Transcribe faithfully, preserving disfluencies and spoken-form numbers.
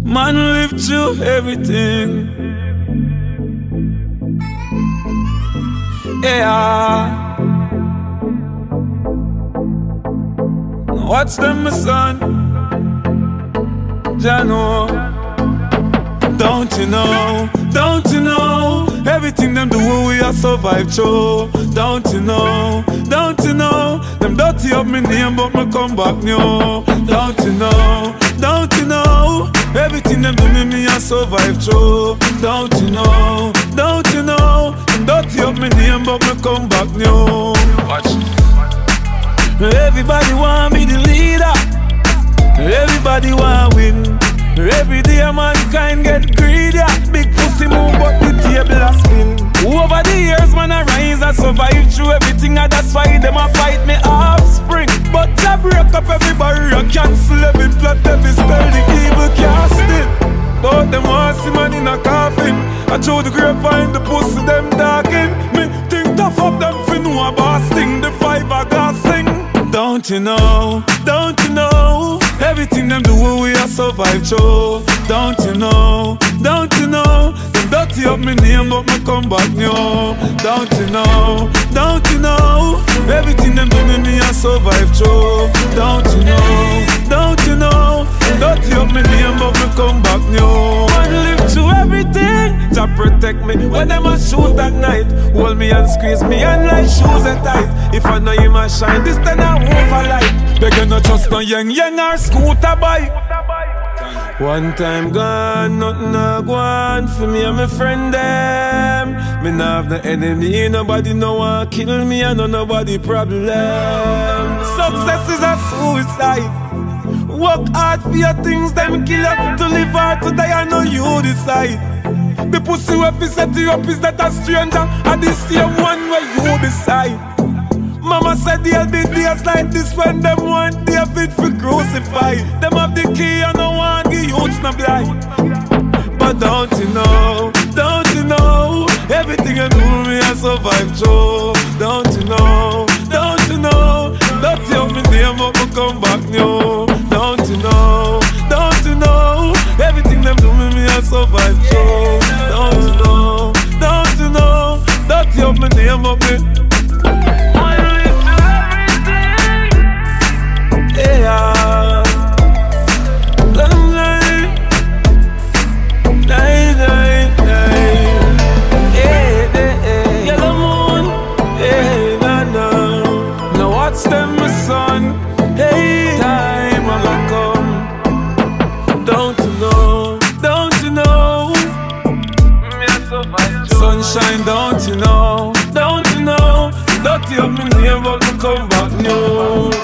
Man live through everything. Yeah. Watch them, my son. Jano. Don't you know? Don't you know? Everything them do we are survive through. Don't you know? Don't you know? Them dirty up me name but me come back new. Don't you know? Don't you know? Everything them do me me a survive through. Don't you know? Don't you know? Them dirty up me name but me come back new. Watch. Everybody want be the leader. Everybody want win. Every day mankind get greedy. Big pussy move but the table a spin. Over the years man I rise and survive through everything, and that's why them a fight me offspring. But I break up every barrier, cancel every plot, every spell, the evil casting. But them want see man in a coffin. I throw the grapevine, the pussy them darken. Me think tough up them fi know a boss thing. The five a glass sing. Don't you know? Don't you know? Everything them do we a survive through. Don't you know? Don't you know? Them dirty up me name but me come back new. Don't you know? Don't you know? Everything them do me me a survive through. Don't you know? Don't you know? Them dirty up me name but me come back new. Man live through everything. Jah protect me when them a shoot at night. Hold me and squeeze me and like shoes and tight. If I know you must shine, this then I won't for life. They gonna trust no young young or scooter bike. One time gone, nothing a go on for me and my friend them. Me nah have no enemy, nobody no want kill me and no nobody problem. Success is a suicide. Work hard for your things, them kill you. To live hard, to die, I know you decide. The pussy where fi set you up is that a stranger, and the same one where you decide. Mama said there'll be days like this when them want David for crucify. Them have the key and no one give youths no blind. But don't you know, don't you know, everything you do me I survive through. Don't you know, don't you know, don't you me name up and come back new. Don't you know, don't you know, everything them do me me I survive through. Don't you know, don't you know, don't you me name up me. Yeah, long night, night, night, night. Yeah, yeah, yeah. Yellow moon, yeah, nah, nah. Now watch them, my son. Hey, time I gonna come. Don't you know? Don't you know? Sunshine, don't you know? Don't you know? Don't you have me name, but me come back new.